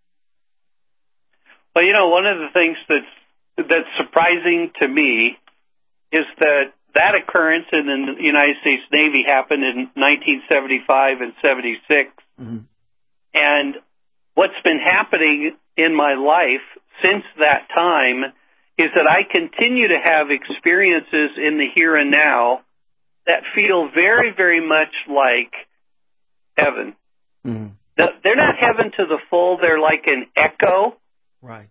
Well, one of the things that's surprising to me is that occurrence in the United States Navy happened in 1975 and 76. Mm-hmm. And what's been happening in my life since that time is that I continue to have experiences in the here and now that feel very, very much like heaven. Mm-hmm. They're not heaven to the full. They're like an echo. Right.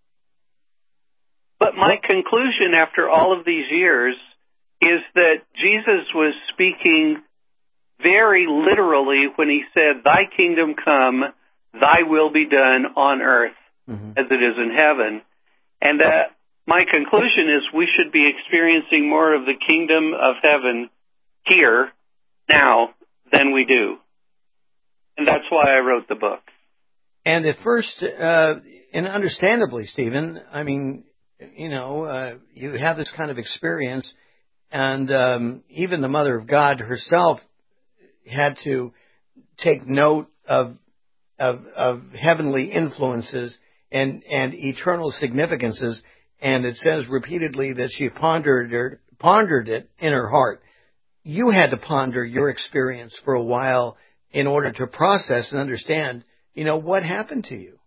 But my conclusion after all of these years is that Jesus was speaking very literally when he said, "Thy kingdom come, thy will be done on earth as it is in heaven." And my conclusion is we should be experiencing more of the kingdom of heaven here, now, than we do. And that's why I wrote the book. And at first, and understandably, Stephen, I mean, you have this kind of experience, and even the Mother of God herself had to take note of heavenly influences and eternal significances, and it says repeatedly that she pondered it in her heart. You had to ponder your experience for a while in order to process and understand, what happened to you.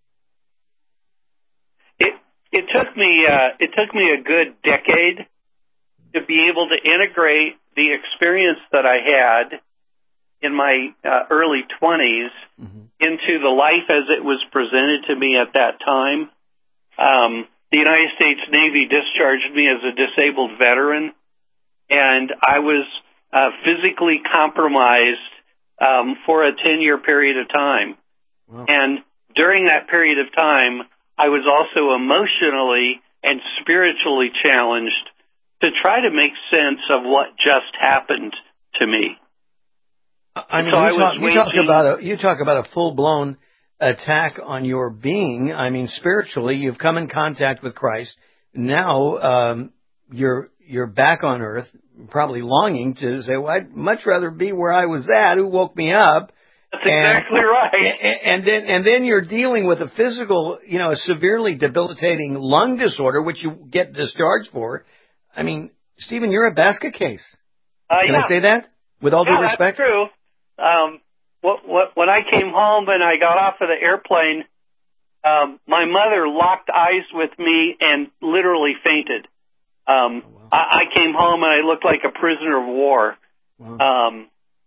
It took me a good decade to be able to integrate the experience that I had in my early 20s into the life as it was presented to me at that time. The United States Navy discharged me as a disabled veteran, and I was physically compromised for a 10-year period of time. Wow. And during that period of time, I was also emotionally and spiritually challenged to try to make sense of what just happened to me. I mean, you talk about a full-blown attack on your being. I mean, spiritually, you've come in contact with Christ. Now you're back on earth, probably longing to say, well, I'd much rather be where I was at, who woke me up. That's exactly right. And then you're dealing with a physical, a severely debilitating lung disorder, which you get discharged for. I mean, Stephen, you're a basket case. Can I say that with all due respect? That's true. When I came home and I got off of the airplane, my mother locked eyes with me and literally fainted. I came home and I looked like a prisoner of war. Wow.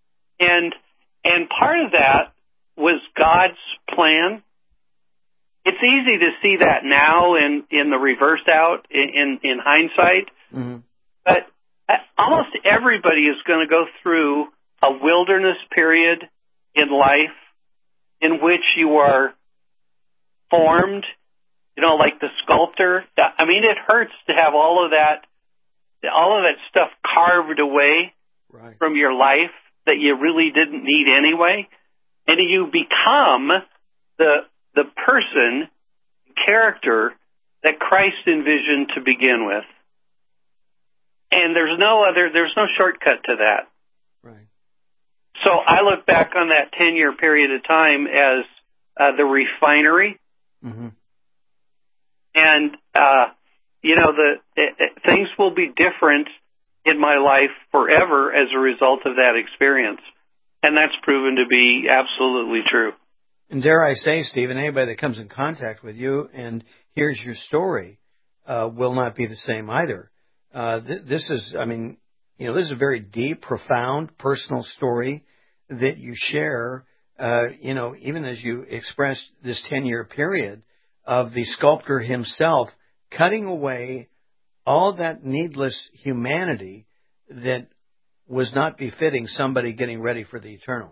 And part of that was God's plan. It's easy to see that now in the reverse out, in hindsight. Mm-hmm. But almost everybody is going to go through a wilderness period in life in which you are formed, like the sculptor. I mean, it hurts to have all of that stuff carved away from your life that you really didn't need anyway. And you become the person, character that Christ envisioned to begin with. And there's no shortcut to that. Right. So I look back on that 10-year period of time as the refinery. Mm-hmm. And, things will be different in my life forever as a result of that experience. And that's proven to be absolutely true. And dare I say, Stephen, anybody that comes in contact with you and hears your story will not be the same either. This is a very deep, profound, personal story that you share, even as you expressed this 10-year period of the sculptor himself cutting away all that needless humanity that was not befitting somebody getting ready for the eternal.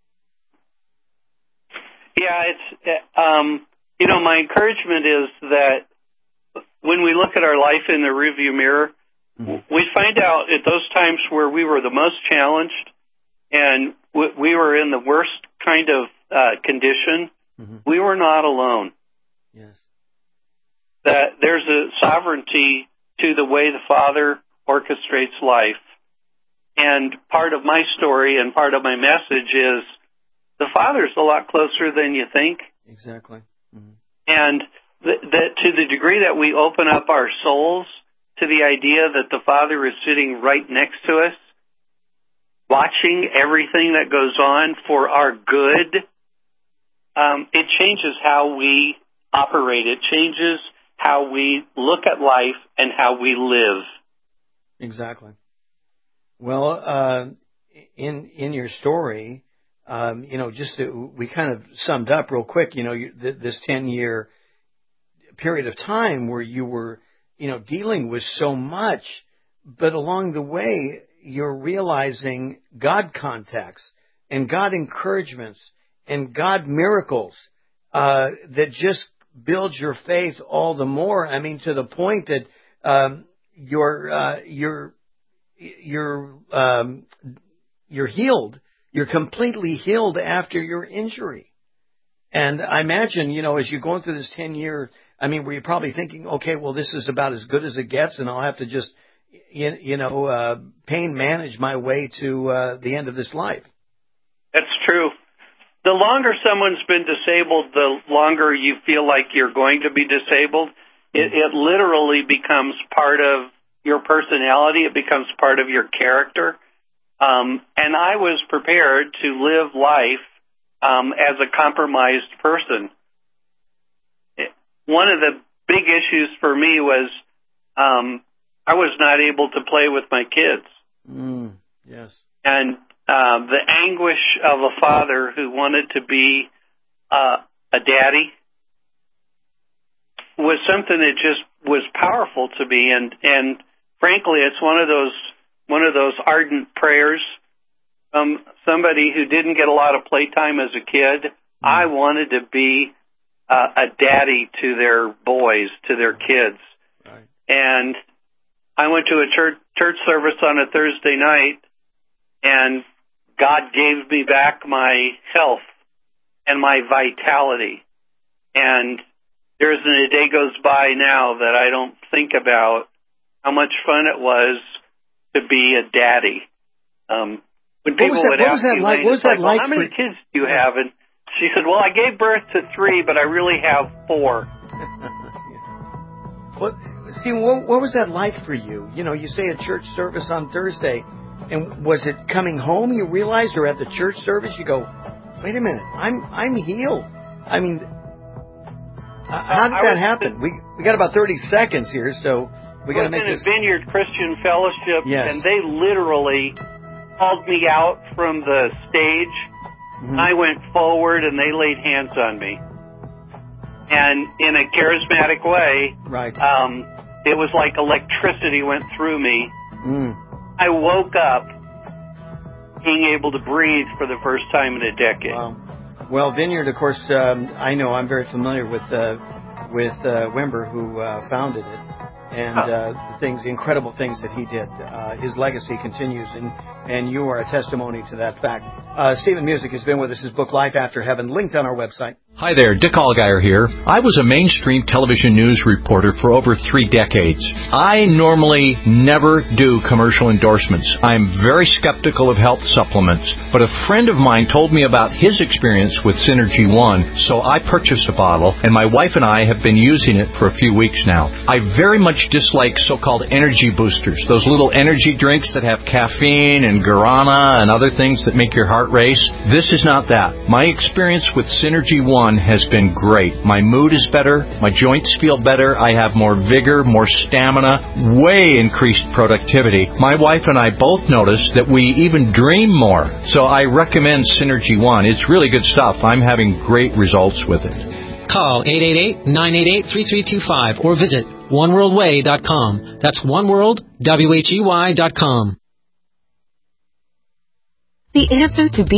Yeah, it's, my encouragement is that when we look at our life in the rearview mirror, we find out at those times where we were the most challenged and we were in the worst kind of condition, we were not alone. Yes. That there's a sovereignty to the way the Father orchestrates life. And part of my story and part of my message is the Father's a lot closer than you think. Exactly. And that to the degree that we open up our souls to the idea that the Father is sitting right next to us, watching everything that goes on for our good, it changes how we operate. It changes how we look at life and how we live. Exactly. Well, in your story, we kind of summed up real quick, this 10-year period of time where you were, dealing with so much, but along the way, you're realizing God contacts and God encouragements and God miracles that just build your faith all the more. I mean, to the point that you're healed. You're completely healed after your injury. And I imagine, as you're going through this 10-year, were you probably thinking, okay, well, this is about as good as it gets, and I'll have to just, pain manage my way to the end of this life? That's true. The longer someone's been disabled, the longer you feel like you're going to be disabled. It literally becomes part of your personality. It becomes part of your character. And I was prepared to live life as a compromised person. One of the big issues for me was I was not able to play with my kids. Yes. And the anguish of a father who wanted to be a daddy was something that just was powerful to me. And frankly, it's one of those ardent prayers from somebody who didn't get a lot of playtime as a kid. I wanted to be a daddy to their boys, to their kids. Right. And I went to a church service on a Thursday night, and God gave me back my health and my vitality. And there isn't a day goes by now that I don't think about how much fun it was to be a daddy. When people would ask me, what was that like? How many kids do you have? And she said, well, I gave birth to 3, but I really have 4. Well, Stephen, what was that like for you? You say a church service on Thursday, and was it coming home you realized, or at the church service you go, wait a minute, I'm healed? How did that happen? We got about 30 seconds here, so we got to make this. I was in a Vineyard Christian Fellowship, yes. And they literally called me out from the stage. I went forward, and they laid hands on me. And in a charismatic way, right. It was like electricity went through me. I woke up being able to breathe for the first time in a decade. Wow. Well, Vineyard, of course, I know I'm very familiar with Wimber, who founded it, and the incredible things that he did. His legacy continues, and you are a testimony to that fact. Stephen Music has been with us. His book, Life After Heaven, linked on our website. Hi there, Dick Allgeier here. I was a mainstream television news reporter for over 3 decades. I normally never do commercial endorsements. I'm very skeptical of health supplements, but a friend of mine told me about his experience with Synergy One, so I purchased a bottle, and my wife and I have been using it for a few weeks now. I very much dislike so-called energy boosters, those little energy drinks that have caffeine and guarana and other things that make your heart race. This is not that. My experience with Synergy One One has been great. My mood is better. My joints feel better. I have more vigor, more stamina, way increased productivity. My wife and I both noticed that we even dream more. So I recommend Synergy One. It's really good stuff. I'm having great results with it. Call 888-988-3325 or visit oneworldway.com. That's oneworldwhey.com. The answer to